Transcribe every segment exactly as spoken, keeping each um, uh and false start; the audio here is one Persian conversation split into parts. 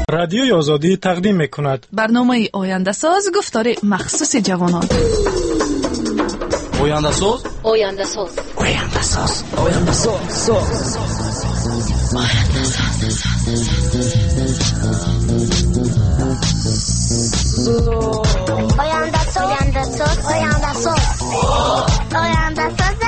رادیوی آزادی تقدیم میکند برنامه آینده ساز گفتار مخصوص جوانان. آینده ساز آینده ساز آینده ساز آینده ساز آینده ساز آینده ساز آینده ساز آینده ساز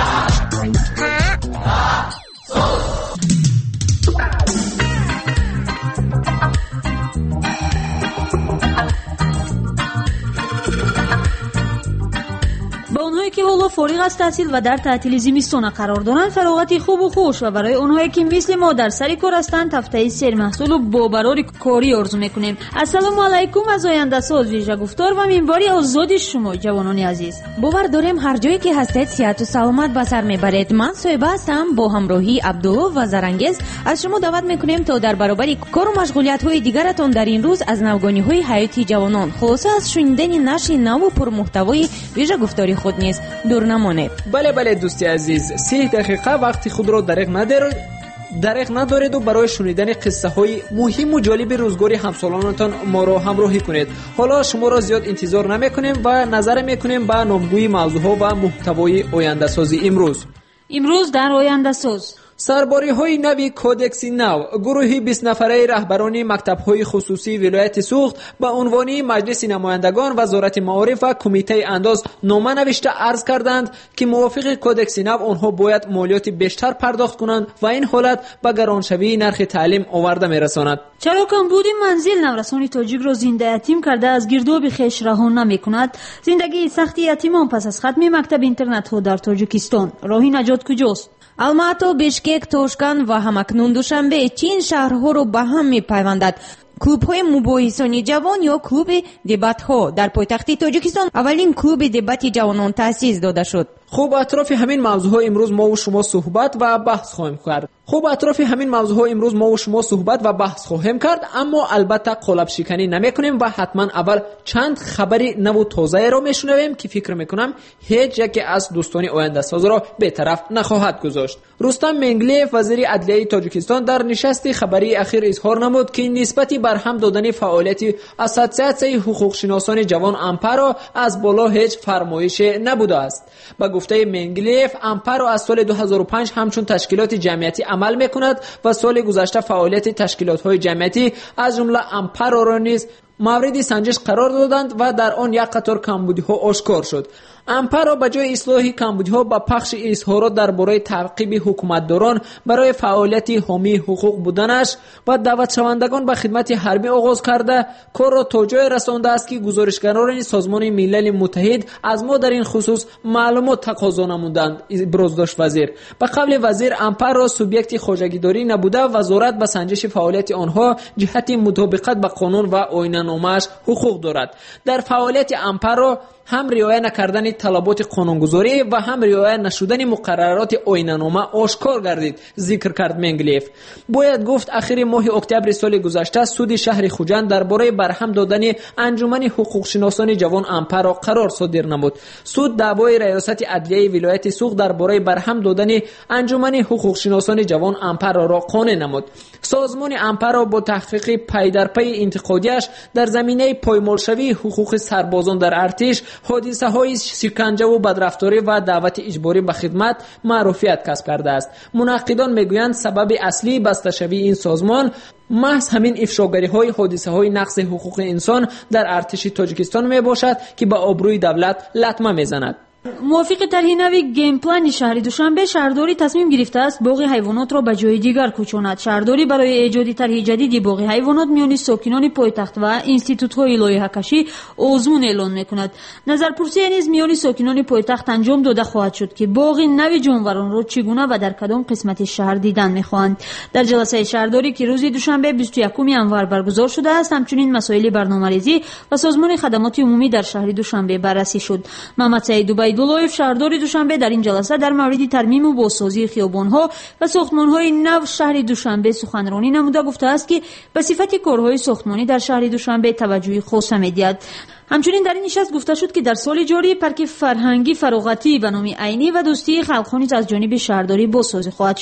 با اونهایی که حالا فارغ از تحصیل و در تعطیل زمستان قرار دارند فراغتی خوب و خوش و برای اونهایی که مثل ما در سر کار هستند هفته سرمحصول و با برار کاری آرزو میکنیم. السلام علیکم از آینده ساز ویژه گفتار و منبری آزادی شما جوانان عزیز. باور داریم هر جایی که هستید صحت و سلامت به سر میبرید. من صاحبه هستم با همراهی عبدالله و زرانگیز از شما دعوت میکنیم تا در برابر کار و مشغولیت های دیگرتان در این روز از نوگانی های حیاتی جوانان خلاصه از شنیدن نشر نو و پرمحتوای ویژه گفتاری خود نیز دور نمانید. بله بله دوستی عزیز، سی دقیقه وقتی خود را دریغ ندارید دریغ ندارید و برای شنیدن قصه های مهم و جالب روزگاری همسالانتان ما را همراهی کنید. حالا شما را زیاد انتظار نمیکنیم و نظر میکنیم به نامگوی موضوع ها و محتوای آینده سازی امروز. امروز در آینده ساز سرباری های نوی کودکس نو، گروهی بیست نفره رهبران مکتب های خصوصی ولایت سوخت با عنوان مجلس نمایندگان وزارت معارف و کمیته انداز نامه نوشته عرض کردند که موافق کودکس نو آنها باید مالیات بیشتر پرداخت کنند و این حالت به گرانشوی نرخ تعلیم آورده میرساند. چرا کمبود منزل نورسان تاجیک را زنده یتیم کرده از گرداب خویش رهان نمیکند؟ زندگی سختی یتیمان پس از ختم مکتب اینترنت ها در تاجیکستان، راهی نجات کجاست؟ الماتا، بیشکک، توشکان و همکنون دوشنبه چین شهرها رو به هم میپیوندد. کلوب های مباحثانی جوان یا کلوب دبات ها در پایتخت تاجیکستان اولین کلوب دبات جوانان تأسیس داده شد. خوب اطراف همین موضوع ها امروز ما و شما صحبت و بحث خواهیم کرد. خوب اطراف همین موضوع ها امروز ما و شما صحبت و بحث خواهیم کرد، اما البته قالب شکنی نمیکنیم و حتما اول چند خبری نو و تازه را میشنویم که فکر میکنم هیچ یکی از دوستان آینده ساز را به طرف نخواهد گذاشت. رستم منگلیف وزیر عدلیه تاجیکستان در نشست خبری اخیر اظهار نمود که نسبت برهم دادن فعالیت اساسیاسیون حقوق شناسان جوان امپارا از بالا هیچ فرمایش نبوده است. با گفته منگلیف امپارا از سال دو هزار و پنج همچون تشکیلات جمعیتی عمل میکند و سال گذشته فعالیت تشکیلات‌های جمعیتی از جمله امپارا را نیز مورد سنجش قرار دادند و در آن یک قطار کمبودی‌ها آشکار شد. امپارا به جای اصلاح کمبودی‌ها با پخش اظهارات درباره تعقیب حکومتداران برای فعالیت حامی حقوق بودنش و دعوت شوندگان به خدمت حربی آغاز کرده کار را تا جای رسانده است که گزارشگران سازمان ملل متحد از ما در این خصوص معلومات تقاضا نمودند. ابراز داشت وزیر. به قول وزیر امپارا سوبیکت خواجگیداری نبوده، وزارت به سنجش فعالیت آنها جهت مطابقت با قانون و آیین‌نامه‌اش حقوق دارد. در فعالیت امپارا هم رعایت نکردن طلبات قانونگذاری و هم رعایت نشدن مقررات آیین‌نامه آشکار گردید، ذکر کرد منگلیف. باید گفت اخیر ماه اکتبر سال گذشته سود شهر خوجند درباره برهم دادن انجمن حقوق شناسان جوان امپارا قرار صادر نمود. سود دعوای ریاست عدلیه ولایت سوخت درباره برهم دادن انجمن حقوق شناسان جوان امپارا را قانع نمود. سازمان امپارا با تحقیق پی در پی انتقادیش در زمینه پایمالشوی حقوق سربازان در ارتش، حادثه های شکنجه و بدرفتاری و دعوت اجباری به خدمت معروفیت کسب کرده است. منقدان میگویند سبب اصلی بسته شوی این سازمان محض همین افشاگری های حادثه های نقض حقوق انسان در ارتش تاجیکستان می باشد که به آبروی دولت لطمه میزند. موافق طرح نوی گیم پلان شهر دوشنبه، شهرداری تصمیم گرفته است باغ حیوانات را به جای دیگر کوچاند. شهرداری برای ایجاد طرح جدیدی باغ حیوانات میان ساکنان پایتخت و انستیتوت‌های لایحه‌کشی آزمون اعلان می‌کند. نظرپرسی نیز میان ساکنان پایتخت انجام داده خواهد شد که باغ نوی جانوران را چگونه و در کدام قسمت شهر دیدن می‌خواهند. در جلسه شهرداری که روز دوشنبه بیست و یکم ژانویه برگزار شده است، همچنین مسائل برنامه‌ریزی و سازمان خدمات عمومی در شهر دوشنبه بررسی شد. محمد سعید عبدالله شهردار دوشنبه در این جلسه در مورد ترمیم و بازسازی خیابان‌ها و ساختمان‌های نو شهر دوشنبه سخنرانی نموده گفته است که به صفت کارهای ساختمانی در شهر دوشنبه توجه خاص می‌دهد. همچنین در این نشست گفته شد که در سال جاری پارک فرهنگی فراغتی به نام عینی و دوستی خلق‌ها نیز از جانب شهرداری بازسازی خواهد شد.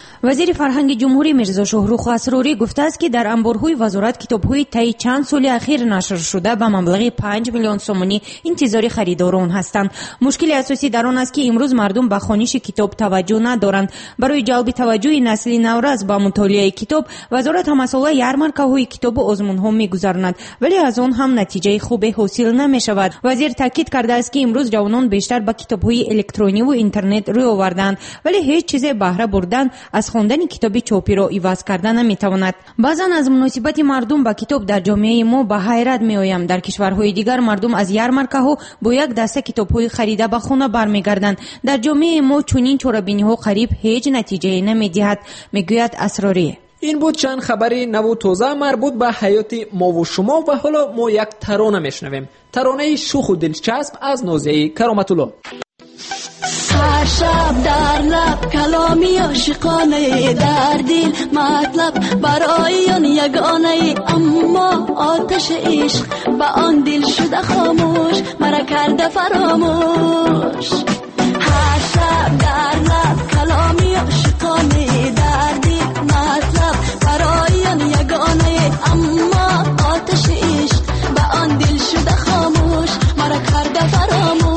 وزیر فرهنگ جمهوری میرزا شاهرخ اسراری گفته است که در انبارهای وزارت کتاب‌های طی چند سال اخیر نشر شده به مبلغ پنج میلیون سومانی انتظار خریداران هستند. مشکل اساسی در آن است که امروز مردم به خوانش کتاب توجه ندارند. برای جلب توجه نسل نورس به مطالعه کتاب، وزارت مسائل یارمارکه‌های کتاب و آزمون‌ها می‌گذراند، ولی از آن هم نتیجه خوبی حاصل نمی‌شود. وزیر تاکید کرده است که امروز جوانان بیشتر به کتاب‌های الکترونی و اینترنت روی آوردند، ولی هیچ چیز بهره بردن از خواندن کتاب چاپی را عوض کردن نمی‌تواند. بعضا از مناسبت مردم با کتاب در جامعه ما به حیرت می‌آیم. در کشورهای دیگر مردم از یارمارکه‌ها با یک دسته کتاب‌های خریده به خانه برمیگردند. در جامعه ما چنین چورابینی‌ها قریب هیچ نتیجه نمی‌دهد، میگوید اسراری. این بود چند خبری نو و تازه مربوط به حیات ما و شما و حالا ما یک ترانه میشنویم. ترانه شوخ و دلچسب از نازیه کرامت الله. هر شب در لب کلامی عاشقانه، در دل مطلب برای آن یگانه، اما آتش عشق به آن دل شده خاموش، مرا کرده فراموش. هر شب در لب کلامی عاشقانه، در دل مطلب برای آن یگانه، اما آتش عشق به آن دل شده خاموش، مرا کرده فراموش.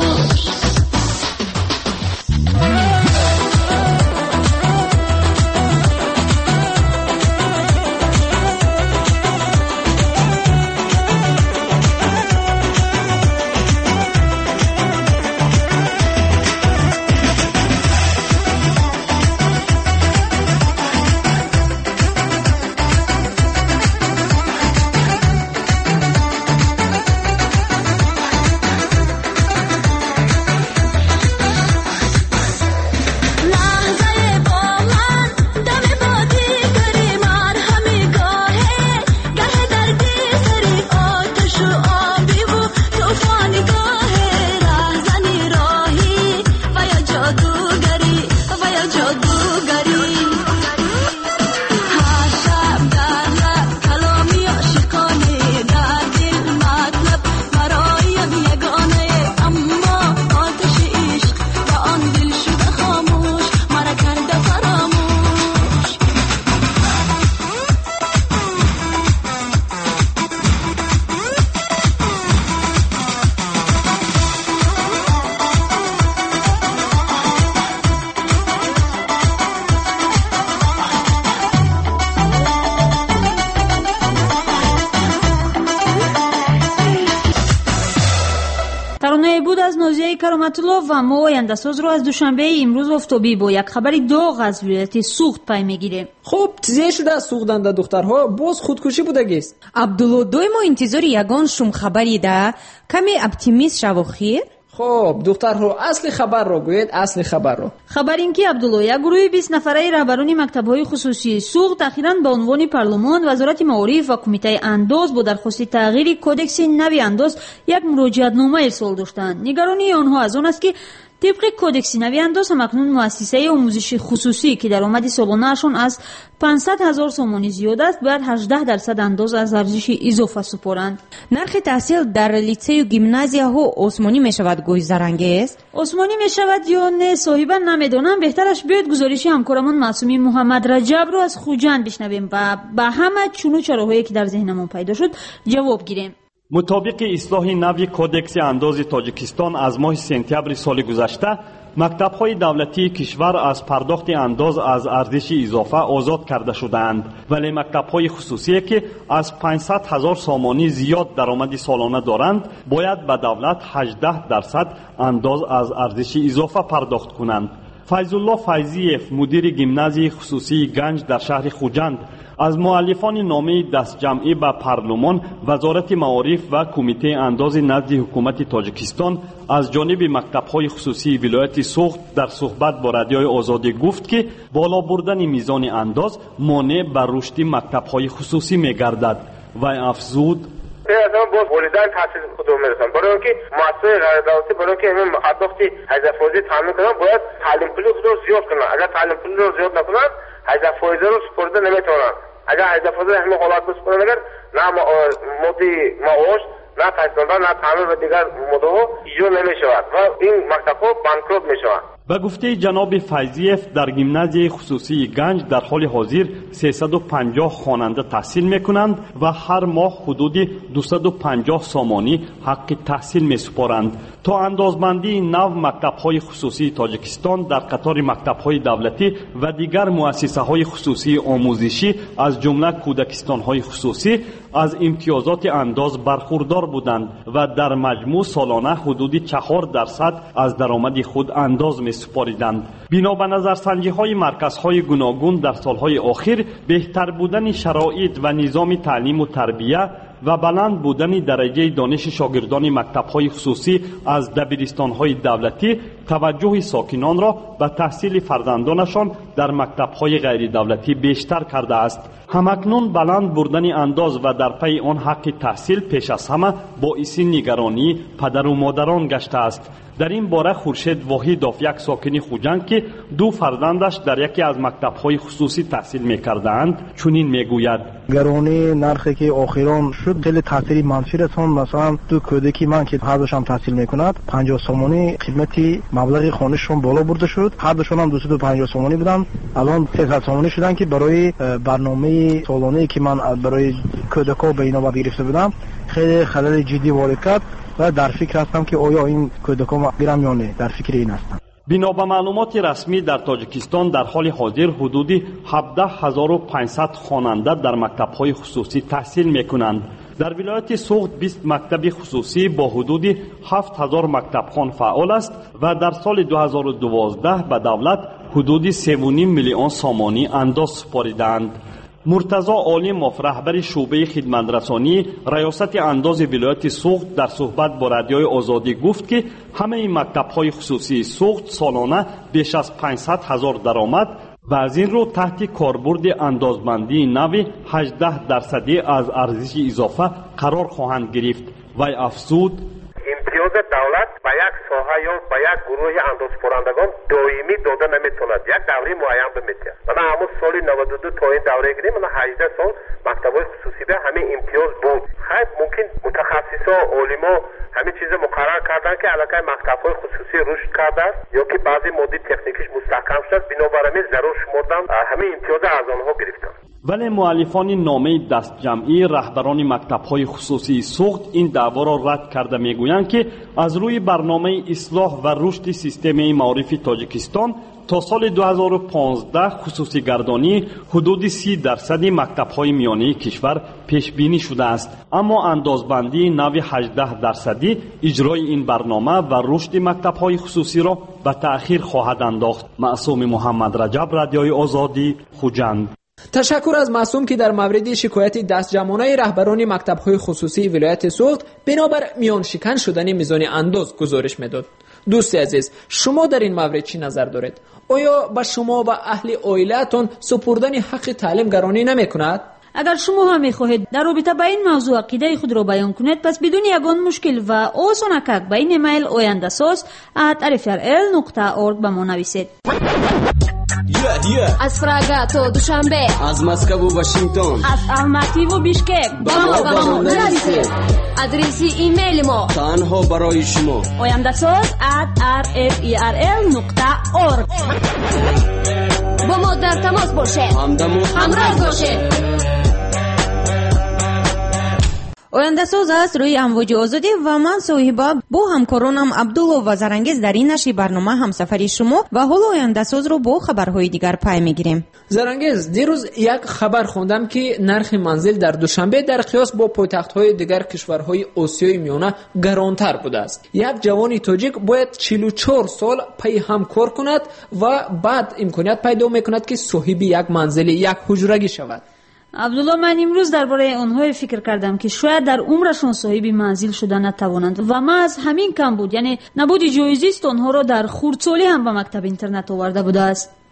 ترانه بود از نازیه کرامت الله و ما آینده ساز رو از دوشنبه امروز آفتابی با یک خبر داغ از ولایت سوخت پی میگیره. خب چیزی شده از سوختنده دخترها باز خودکشی بودگیست. عبدالله دوی ما انتظار یگان شوم خبری ده کمی اپتیمیست شو خیر. خب دخترها اصل خبر رو گوید، اصل خبر رو. خبر این که عبدالله یک گروه بیست نفره رهبران مکتب‌های خصوصی سوخت اخیراً به عنوان پارلمان، وزارت معارف و کمیته انداز با درخواست تغییر کدکس نوی انداز یک مراجعتنامه ارسال داشتند. نگرانی آنها از آن است که طبق کدکس نوی انداز همکنون مؤسسه آموزشی خصوصی که درآمد سالانه‌شان از پانصد هزار سومانی زیاد است باید هجده درصد انداز از ارزش اضافه سپارند. نرخ تحصیل در لیسه و گیمنازیاها عثمانی می شود گوی زرنگیست؟ عثمانی می شود یا نه صاحبا نمیدانم. بهترش بیاید گزارش همکارمون معصومی محمد رجب رو از خوجند بشنویم و به همه چونو چراهایی که در ذهنمون پیدا شد جواب گیریم. مطابق اصلاح نوی کودکس انداز تاجیکستان از ماه سپتامبر سال گذشته، مکتب‌های دولتی کشور از پرداخت انداز از ارزش اضافه آزاد کرده شدند، ولی مکتب‌های خصوصی که از پانصد هزار سومانی زیاد درآمد سالانه دارند باید به دولت هجده درصد انداز از ارزش اضافه پرداخت کنند. فیض الله فیضیف مدیر گیمنازی خصوصی گنج در شهر خوجند از مؤلفان نامه دست جمعی به پارلمان، وزارت معارف و کمیته انداز نزد حکومت تاجیکستان از جانب مکتب‌های خصوصی ولایت سوخت در صحبت با رادیوی آزادی گفت که بالا بردن میزان انداز مانع بر رشد مکتب‌های خصوصی می‌گردد و افزود از آن باز والدین تحصیل خود رو میرسن، برای اینکه مؤسسه غیر دولتی برای اینکه همین پرداخت هزینه فایزی تامین کنن باید تعلیم پولی خود رو زیاد کنن. اگر تعلیم پولی رو زیاد نکنن هزینه فایزی رو سپرده نمیتونن. اگر هزینه فایزی همین حالت رو سپرده نگرد نه مودی معاش نه تحصیل نه تعمیر و دیگر موضوع ایجاد نمیشود و این مکتب‌ها بانکروت میشوند. به گفته جناب فیضیف در گیمنازیای خصوصی گنج در حال حاضر سیصد و پنجاه خواننده تحصیل میکنند و هر ماه حدود دویست و پنجاه سامانی حق تحصیل میسپارند. تا اندازبندی نو مکتب‌های خصوصی تاجیکستان در قطار مکتب‌های دولتی و دیگر مؤسسه‌های خصوصی آموزشی از جمله کودکستان‌های خصوصی از امتیازات انداز برخوردار بودند و در مجموع سالانه حدود چهار درصد از درآمد خود انداز می‌سپاریدند. بنا به نظرسنجی‌های مرکزهای گوناگون در سالهای اخیر بهتر بودن شرایط و نظام تعلیم و تربیت و بلند بودن درجه دانش شاگردان مکتب‌های خصوصی از دبیرستان‌های دولتی توجه ساکنان را به تحصیل فرزندانشان در مکتب‌های غیر دولتی بیشتر کرده است. همکنون بلند بردن انداز و در پی آن حق تحصیل پیش از همه باعث نگرانی پدر و مادران گشته است. در این باره خورشید واحدوف یک ساکن خوجند که دو فرزندش در یکی از مکتب‌های خصوصی تحصیل می‌کردند چنین می‌گوید: گرانی نرخی که آخران شد خیلی تاثیر منفی رساند. مثلا دو کودکی من که هر دوشم تحصیل می‌کند پنجاه سومانی خدمتی مبلغ خانششون بالا برده شد. هر دوشون هم دویست و پنجاه سومانی بودن، الان سیصد سومانی شدن که برای برنامه سالانه‌ای که من برای کودک‌ها به اینا گرفته بودم خیلی خلل جدی وارد کرد و در فکر هستم که آیا این کودکان برم یا نه. در فکر این هستم. بنا به معلومات رسمی در تاجیکستان در حال حاضر حدود هفده هزار و پانصد خواننده در مکتب‌های خصوصی تحصیل می‌کنند. در ولایت سوخت بیست مکتب خصوصی با حدود هفت هزار مکتبخوان فعال است و در سال دو هزار و دوازده به دولت حدود سه و نیم میلیون سامانی انداز سپاریدند. مرتضی عالموف رهبر شعبه خدمترسانی ریاست انداز ولایت سوخت در صحبت با رادیوی آزادی گفت که همه مکتب‌های خصوصی سوخت سالانه بیش از پانصد هزار درآمد و از این رو تحت کاربرد اندازبندی نو هجده درصدی از ارزش اضافه قرار خواهند گرفت. وی افزود: امتیاز دولت به یک ساحه یا به یک گروه اندازپرندگان دائمی داده نمیتوند، یک دوره معین بمیتید. من همون سال نود و دو تا این دوره گیریم من هجده سال مکتب‌های خصوصی به همه امتیاز بود. خیلی ممکن متخصصا علما همه چیز مقرر کردن که علاقه مکتب‌های خصوصی رشد کرده است یا که بعضی ماده تکنیکیش مستحکم شد، بنابراین ضرور شمردن همه امتیاز از آنها گرفتن. ولی مؤلفان نامه دست جمعی رهبران مکتب‌های خصوصی سوخت این دعوا را رد کرده میگویند که از روی برنامه اصلاح و رشد سیستم معارف تاجیکستان تا سال دو هزار و پانزده خصوصی گردانی حدود سی درصد مکتب‌های میانه کشور پیش بینی شده است، اما اندازبندی نو هجده درصدی اجرای این برنامه و رشد مکتب‌های خصوصی را به تأخیر خواهد انداخت. معصوم محمد رجب، رادیوی آزادی، خوجند. تشکر از معصوم که در مورد شکایت دستجمعانه رهبران مکتب‌های خصوصی ولایت سوخت بنابر میان شکن شدن میزان انداز گزارش میداد. دوست عزیز، شما در این مورد چی نظر دارید؟ آیا با شما و اهل عائلتون سپردن حق تعلیم گرانی نمی‌کند؟ اگر شما هم می‌خواهید در رابطه با این موضوع عقیده خود را بیان کنید، پس بدون یگان مشکل و آسان‌کک به این ایمیل oyandasos at r f r l نقطه org به ما نویسید. از پراگا تا دوشنبه، از مسکو و واشنگتن، از الماتی و بیشکک با ما با ما نویسید. آدرس ایمیل ما تنها برای شما oyandasos at r f e r l نقطه org. با ما در تماس باشه، همراه باشه. oyandasos است روی امواج آزادی و من صاحبه با همکارانم عبدالله و زرانگیز در این نشر برنامه همسفری شما و حالا oyandasos رو با خبرهای دیگر پی میگیریم. زرانگیز، دیروز یک خبر خوندم که نرخ منزل در دوشنبه در قیاس با پایتخت‌های دیگر کشورهای آسیای میانه گرانتر بوده است. یک جوان تاجیک باید چهل و چهار سال پی هم کار کند و بعد امکانیت پیدا میکند که صاحب یک منزل یک حجرگی شود. عبدالله، من امروز درباره اونهای فکر کردم که شاید در عمرشون صاحب منزل شدن نتوانند و ما از همین کم بود، یعنی نبود جایزی است اونها را در خردسالی هم به مکتب اینترنت آورده بوده است.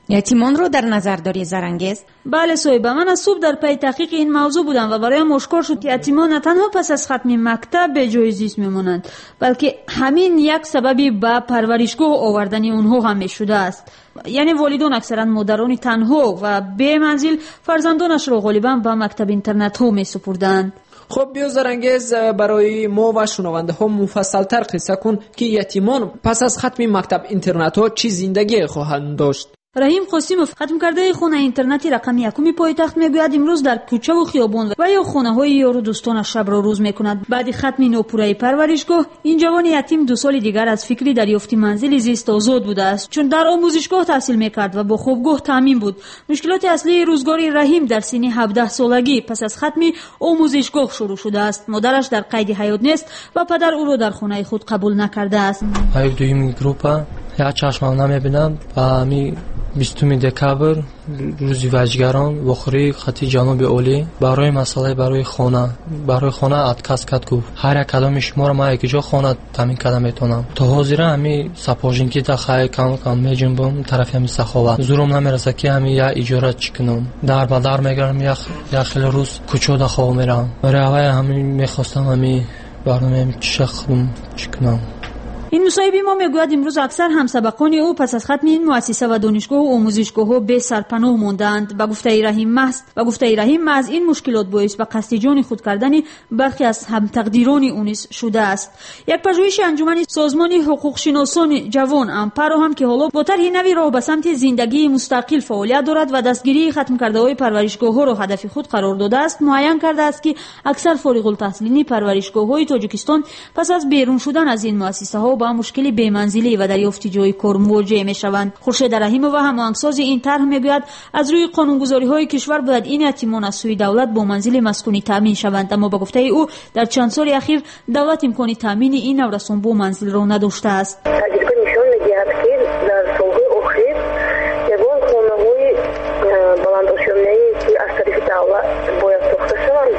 یتیمان رو در نظر داری زرنگز؟ بله صاحبه، من از صبح در پی تحقیق این موضوع بودم و برایم آشکار شد که یتیمان نه تنها پس از ختم مکتب به جای زیست میمونند، بلکه همین یک سببی به پرورشگاه آوردن اونها هم میشده است. یعنی والدان اکثرا مادران تنها و بی منزل فرزندانش را غالبا به مکتب اینترنت ها میسپردند. خب بیا زرنگز برای ما و شنونده ها مفصل تر قصه کن که یتیمان پس از ختم مکتب اینترنت ها چی زندگی خواهند داشت. رحیم قاسمов ختم کرده خانه اینترنتی رقم یکم پایتخت میگوید امروز در کوچه و خیابان و یا خانه های یار و دوستانش شب را روز میکند. بعد ختم نوپورای پرورشگاه این جوان یتیم دو سال دیگر از فکری دریافتی منزل زیست آزاد بوده است، چون در آموزشگاه تحصیل میکرد و با خوابگاه تامین بود. مشکلات اصلی روزگاری رحیم در سن هفده سالگی پس از ختم آموزشگاه شروع شده است. مادرش در قید حیات نیست و پدر او را در خانه خود قبول نکرده است. های دویم گروپا یا چشمم نمیبینم و می بیستم دکبر روزی وجگران وخوری خطی جنوب اولی برای مسئله برای خانه برای خانه ادکاس کرد گفت هر یک کدام شما را ما یک جا خانه تامین کرده میتونم. تا حاضر همی سپاژینکی تا خای کام کام میجنبم طرف همی سخاوت زورم نمیرسه که همی یا اجاره چکنم در بدر میگرم یا یا خیلی روز کوچو دا خواب میرم. برای اول همی میخواستم همی برنامه چخم چکنم. این مصاحبه ما میگوید امروز اکثر همسبقان او پس از ختم این مؤسسه و دانشگاه و آموزشگاه به سرپناه ماندند. با گفته رحیم محض و گفته رحیم محض این مشکلات باعث به قصد جان خود کردن برخی از هم تقدیران اونیس شده است. یک پژوهش انجمن سازمان حقوق شناسان جوان امپرو هم که حالا با طرح نوی راه به سمت زندگی مستقل فعالیت دارد و دستگیری ختم کرده های پرورشگاه ها را هدف خود قرار داده است، معین کرده است که اکثر فارغ التحصیلین پرورشگاه های تاجیکستان پس از بیرون شدن از این مؤسسه ها با مشکل بی‌منزلی و دریافت جای کار مواجه میشوند. خورشید رحیمov و هماهنگساز این طرح میگوید از روی قانونگذاری‌های کشور باید این یتیمان از سوی دولت با منزل مسکونی تامین شوند، اما با گفته او در چند سال اخیر دولت امکان تامین این نورسان با منزل را نداشته است. تجربه نشان می‌دهد که در سال‌های اخیر یگان خانه‌های بلندآشامه‌ای که از طریق دولت باید ساخته شوند،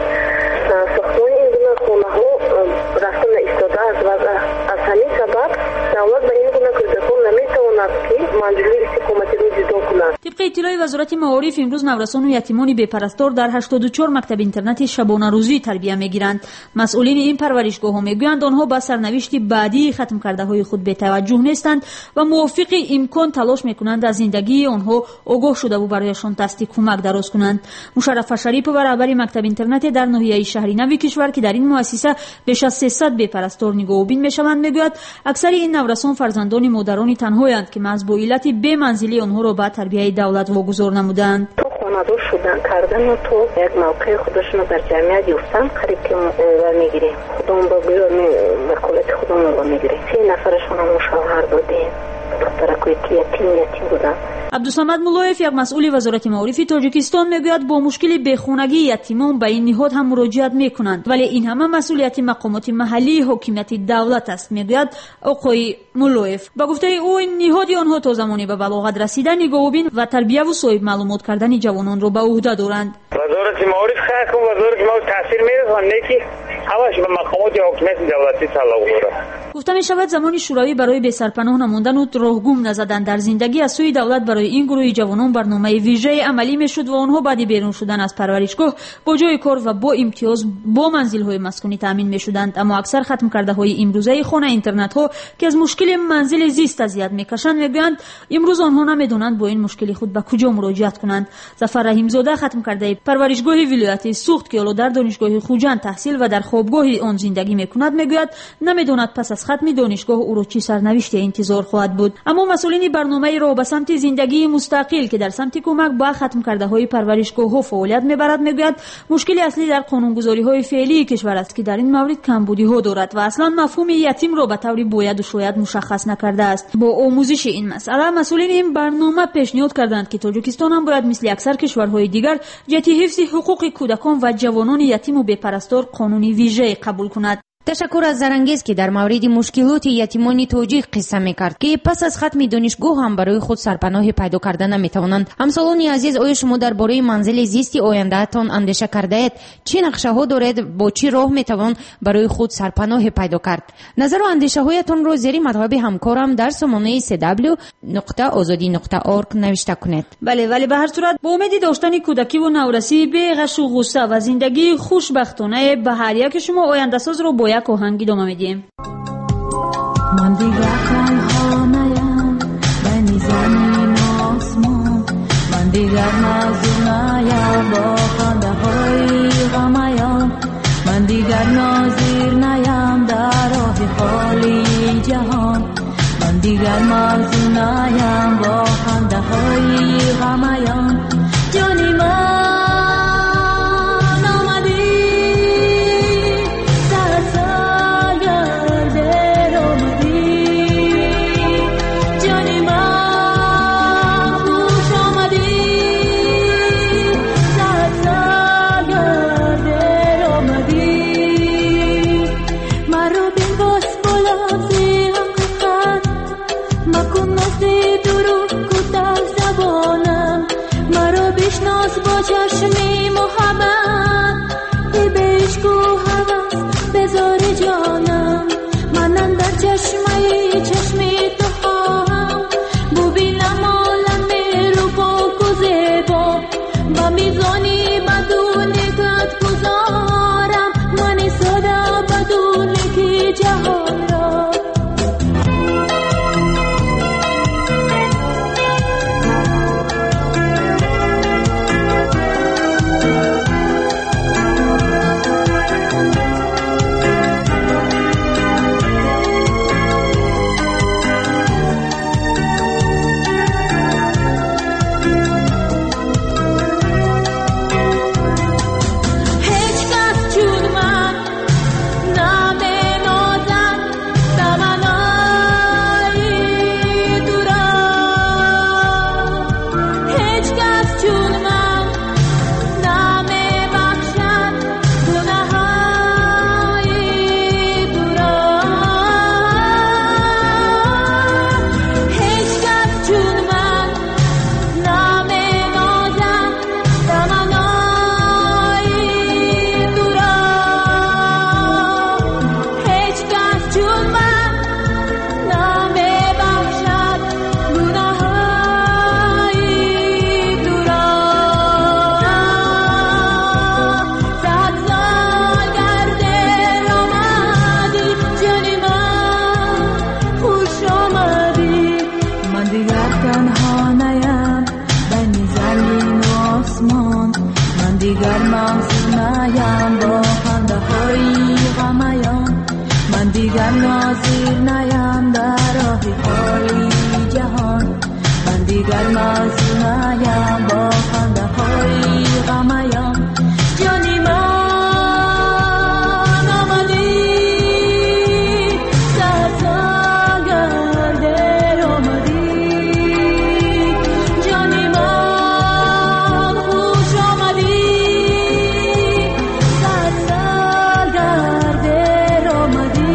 ساختن این گونه خانه‌ها رفته ایستاده است و از همین سبب دولت به این گونه کودکان نمیتواند که منزل استقامتی را جدا کند. طبق اطلاع وزارت معارف امروز نورسان و یتیمان بپرستار در هشتاد و چهار مکتب اینترنتی شبانه روزی تربیت میگیرند. مسئولین این پرورشگاه ها میگویند آنها با سرنوشت بعدی ختم کرده های خود به توجه نیستند و موافق امکان تلاش میکنند از زندگی آنها آگاه شده و برایشان دست کمک دراز کنند. مشرف شریف و رهبر مکتب اینترنت در ناحیه شهری نوی کشور که در این مؤسسه بیش از سیصد بپرستار نگاهبین میشوند میگوید اکثر این نورسان فرزندان مادران تنهایند که محض با علت بی منزلی آنها را به تربیت دولت واگذار نمودند. خانه‌دار شدن کردن تو یک موقع خودشون در جمعیت یافتن قریب که میگیریم خودمون با بیار مسئولیت خودمون رو میگیریم. سه نفرشون هم شوهر دادیم دخترکوی که یتیم یتیم بودن. عبدالصمد ملایف یک مسئول وزارت معارف تاجیکستان میگوید با مشکل بیخونگی یتیمان به این نهاد هم مراجعت میکنند، ولی این همه مسئولیت مقامات محلی حکومت دولت است. میگوید آقای ملایف با گفته او این نهاد آنها تا زمانی به بلاغت رسیدن نگاهبین و تربیت و صاحب معلومات کردن جوانان را به عهده دارند. وزارت معارف خاص وزارت ما تاثیر میرسونه که همش به مقامات حکومت دولتی تعلق داره. گفته می شود زمان شوروی برای به سرپناه نموندن و راهگم نزدن در زندگی از سوی دولت برای این گروه جوانان برنامه ویژه عملی میشد و آنها بعد بیرون شدن از پرورشگاه با جای کار و با امتیاز با منزل های مسکونی تامین میشدند. اما اکثر ختم کرده های امروزه خانه اینترنت ها که از مشکل منزل زیست اذیت میکشند میگویند امروز آنها نمیدونند با این مشکل خود به کجا مراجعت کنند. ظفر رحیم زاده ختم کرده پرورشگاه ولایت سوخت که حالا در دانشگاه خوجند تحصیل و در خوابگاه آن زندگی میکند میگوید نمیدوند پس از ختم دانشگاه او را چه سرنوشتی انتظار خواهد بود. اما مسئولین برنامه را به سمت زندگی مستقل که در سمت کمک با ختم کرده های پرورشگاه ها فعالیت میبرد میگوید مشکل اصلی در قانونگذاری های فعلی کشور است که در این مورد کمبودی ها دارد و اصلا مفهوم یتیم را به طور باید و شاید مشخص نکرده است. با آموزش این مسئله مسئولین این برنامه پیشنهاد کردند که تاجیکستان هم باید مثل اکثر کشورهای دیگر جهت حفظ حقوق کودکان و جوانان یتیم و بپرستار قانونی ویژه قبول کند. تشکر از زرنگیز که در مورد مشکلات یتیمان تاجیک قصه میکرد که پس از ختم دانشگاه هم برای خود سرپناه پیدا کردن نمیتوانند. همسالان عزیز، آیا شما درباره منزل زیست آیندهتان اندیشه کرده اید؟ چه نقشه ها دارید؟ با چه راه میتوان برای خود سرپناه پیدا کرد؟ نظر و اندیشه هایتان را زیر مطالب همکارم در سامانه سی دبلیو نقطه آزادی نقطه اورگ نوشته کنید. بله ولی به هر صورت با امید داشتن کودکی و نورسی به غش و غصه و زندگی خوشبختانه بهاریه که شما آینده ساز رو با یک آهنگ ادامه میدیم. من دیگر تنها نیم بین زمین و آسمان، من دیگر معذور نیم با خنده های غمیم، من دیگر ناظر نیم در راه خالی جهان، من دیگر معذور نیم با خنده های غمیم. جانی من چشمی محبت ای بشکو حوث بذار جانم، من اندر چشمی چشمی تو خواهم ببینم عالم رو پاک و زیبا و میزانی بدون کت گذارم من ساده بدون که جهان را. دیگر ناظر نیم در راه خالی جهان، من دیگر ناظر نیم با خنده های غمیم. جانی من آمدی سرساگرد آمدی، جانی من خوش آمدی سرساگرد آمدی.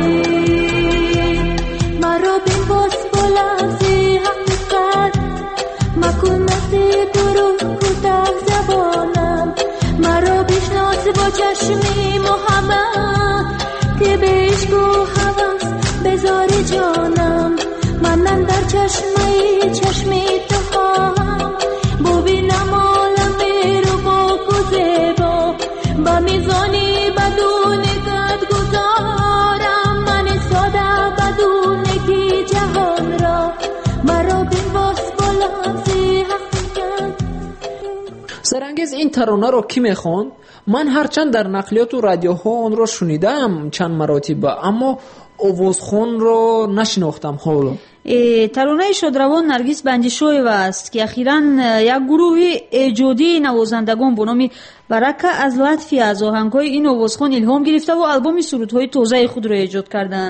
با چشمی محبت که بشکو حوث بذار جانم، من اندر چشمی چشمی تو خواهم ببینم عالم رو پاک و زیبا با میزانی بدون کت گذارم من ساده بدون که جهان را مرا بین باز بلازی حقیقت. سرانگیز این ترانه رو کی میخوند؟ من هرچند در نقلیات و رادیوها آن را شنیدم چند مراتب، اما آوازخوان رو نشناختم. حالا ترانه شادروان نرگس بندیشویو است که اخیراً یک گروه ایجادی نوازندگان به نام برکه از لطفی از آهنگ‌های این آوازخوان الهام گرفته و آلبوم سرودهای تازه خود را ایجاد کردند.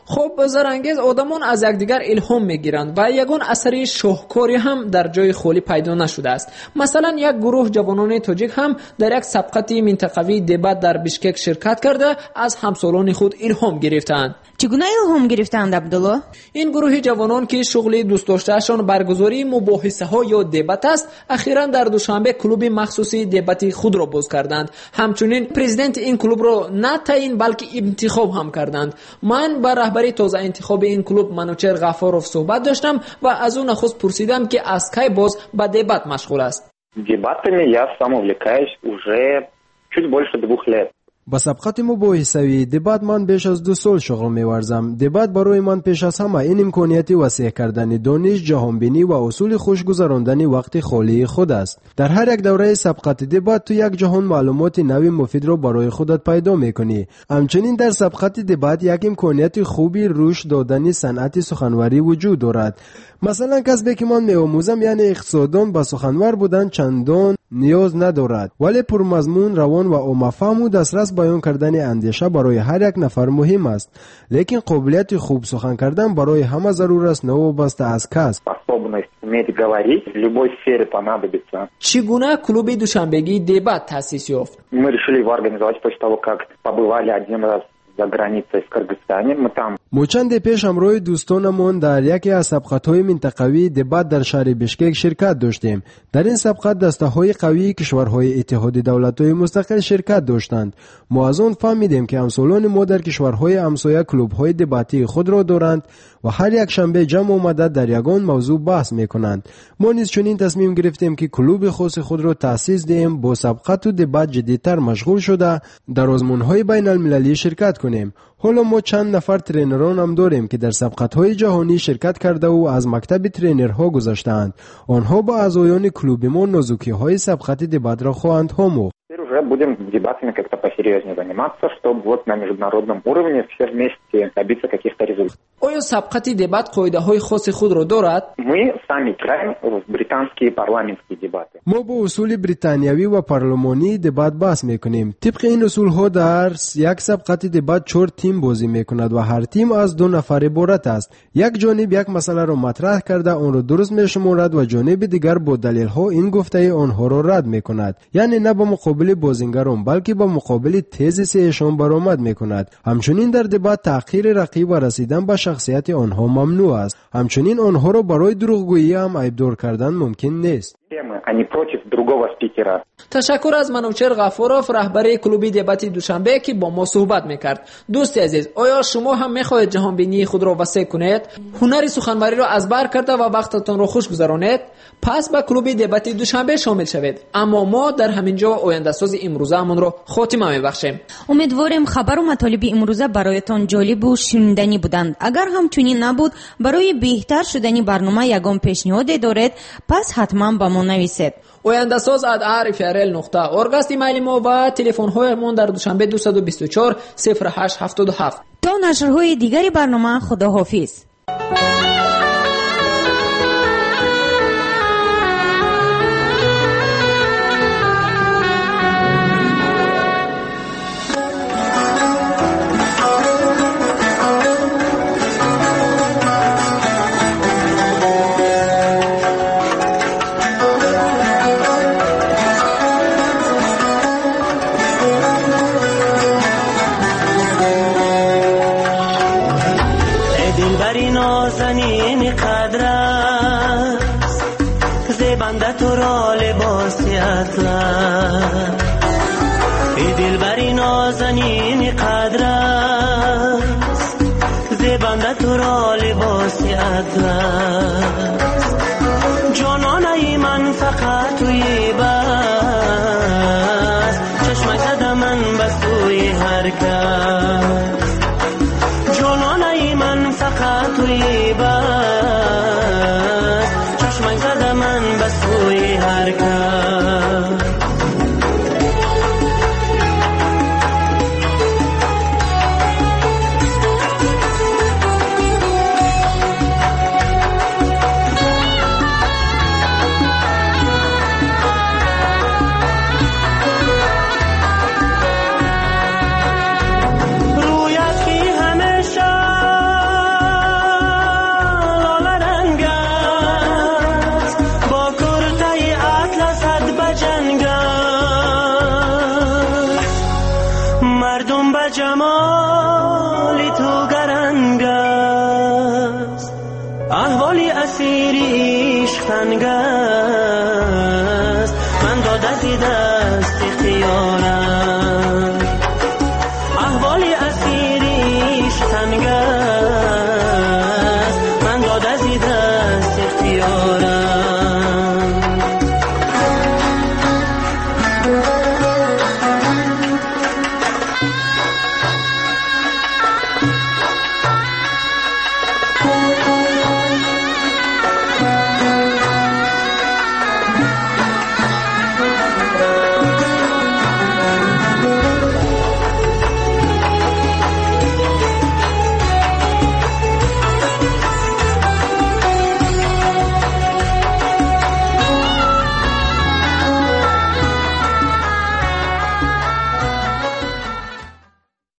خب زرانگیز آدمان از یکدیگر الهام میگیرند و یگان اثر شاهکاری هم در جای خالی پیدا نشده است. مثلا یک گروه جوانان تاجیک هم در یک سبقت منطقوی دبات در بشکک شرکت کرده از همسالان خود الهام گرفتند. چگونه الهام گرفتند عبدالله؟ این گروه جوانان که شغل دوست داشتهشان برگزاری مباحثه ها یا دبات است، اخیراً در دوشنبه کلوب مخصوصی دبات خود را باز کردند. همچنین پرزیدنت این کلوب را نه تعیین بلکه انتخاب هم کردند. من با رهبری تازه انتخاب این کلوب منوچهر غفاروف صحبت داشتم و از او نخست پرسیدم که از کی باز با دبات مشغول است. Дебатами я сам увлекаюсь уже чуть больше двух лет. با سبقت مباحثوی دبات من بیش از دو سال شغل می‌ورزم. دبات برای من پیش از همه این امکانیت وسیع کردن دانش، جهانبینی و اصول خوش گذراندن وقت خالی خود است. در هر یک دوره سبقت دبات تو یک جهان معلومات نوی مفید را برای خودت پیدا می‌کنی. همچنین در سبقت دبات یک امکانیت خوبی رشد دادن صنعت سخنوری وجود دارد. مثلا کسبی که من می‌آموزم یعنی اقتصاددان با سخنور بودن چندان نیاز ندارد، ولی پرمضمون، روان و عامه‌فهم و دسترس بیان کردن اندیشه برای هر یک نفر مهم است. لیکن قابلیت خوب سخن کردن برای همه ضرور است، نوابسته از کس. چگونه کلوب دوشنبگی دبات تأسیس یافت؟ Мы решили его организовать после того, как побывали один раз за границей в Кыргызстане. Мы там ما چند پیش همراه دوستانمون در یکی از سبقت‌های منطقوی دبات در شهر بشکک شرکت داشتیم. در این سبقت دسته‌های قوی کشورهای اتحاد دولت‌های مستقل شرکت داشتند. ما از آن فهمیدیم که همسالان ما در کشورهای همسایه کلوب‌های دباتی خود را دارند و هر یک شنبه جمع آمده در یگان موضوع بحث می‌کنند. ما نیز چنین تصمیم گرفتیم که کلوب خاص خود را تأسیس دهیم، با سبقت و دبات جدی‌تر مشغول شده در آزمون‌های بین‌المللی شرکت کنیم. حالا ما چند نفر ترینران هم داریم که در سبقت‌های جهانی شرکت کرده و از مکتب ترینرها گذشته‌اند. آنها با اعضایان کلوب ما نازکی‌های سبقت دبات را خواهند آموخت. уже будем дебатами как-то посерьезнее заниматься, чтобы вот на международном уровне все вместе добиться каких-то результатов. آیا سبقت دبات قاعده‌های خاص خود را دارد؟ Мы сами играем в британские парламентские дебаты. ما با اصول بریتانیایی و پارلمانی دبات بحث میکنیم. طبق این اصول ها در یک سبقت دبات چهار تیم بازی میکند و هر تیم از دو نفر عبارت است. یک جانب یک مسئله را مطرح کرده آن را درست میشمارد و جانب دیگر با دلیل ها این گفته آنها را رد میکند. یعنی نه با مقابل بازیگران بلکه با مقابل تز ایشان برآمد میکند. همچنین در دبات تحقیر رقیب و رسیدن به شخصیت آنها ممنوع است. همچنین آنها را برای دروغگویی هم عیبدار کردن ممکن نیست. تشکر از منوچهر غفاروف، رهبر کلوب دبات دوشنبه که با ما صحبت میکرد. دوست عزیز، آیا شما هم میخواهید جهانبینی خود را وسیع کنید، هنر سخنوری را از بر کرده و وقتتان را خوش گذرانید؟ پس به کلوب دبات دوشنبه شامل شوید. اما ما در همینجا آینده ساز امروزه امون را خاتمه میبخشیم. امیدواریم خبر و مطالب امروزه برایتان جالب و شنیدنی بودند. اگر همچنین نبود، برای بهتر شدن برنامه یگان پیشنهاد دارید، پس حتما با ما نویسید. آینده ساز ات عرف ارل نقطه اورگ است ایمیل ما و تلفن های ما در دوشنبه دویست و بیست و چهار صفر هشت هفتاد و هفت. تا نشرهای دیگری برنامه، خداحافظ. نازنین قدر است زبنده تو را لباسی اطلس ای دلبری نازنین قدر است زبنده تو را لباسی اطلس جانانه من فقط توی بس چشمک زده من بس توی هر کس جانانه من فقط توی بس چشمک زده من بس توی هر کس مردم به جمال تو گرنگ است، احوال اسیر عشق تنگ است.